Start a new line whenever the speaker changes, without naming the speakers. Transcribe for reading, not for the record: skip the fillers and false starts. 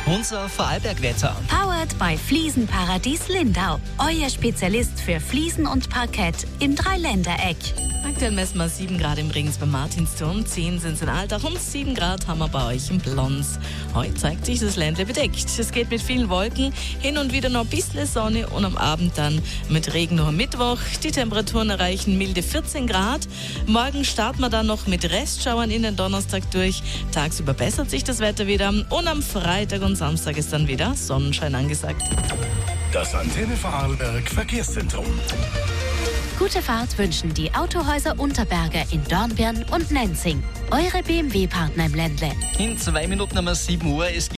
Unser Vorarlbergwetter.
Powered by Fliesenparadies Lindau. Euer Spezialist für Fliesen und Parkett im Dreiländereck.
Aktuell messen wir 7 Grad im Regens beim Martinsturm, 10 sind es in Altach und 7 Grad haben wir bei euch in Blons. Heute zeigt sich das Ländle bedeckt. Es geht mit vielen Wolken, hin und wieder noch ein bisschen Sonne und am Abend dann mit Regen noch am Mittwoch. Die Temperaturen erreichen milde 14 Grad. Morgen starten wir dann noch mit Restschauern in den Donnerstag durch. Tagsüber bessert sich das Wetter wieder und am Freitag und Samstag ist dann wieder Sonnenschein angesagt.
Das Antenne Vorarlberg Verkehrszentrum.
Gute Fahrt wünschen die Autohäuser Unterberger in Dornbirn und Nenzing. Eure BMW-Partner im Ländle.
In 2 Minuten haben wir 7 Uhr. Es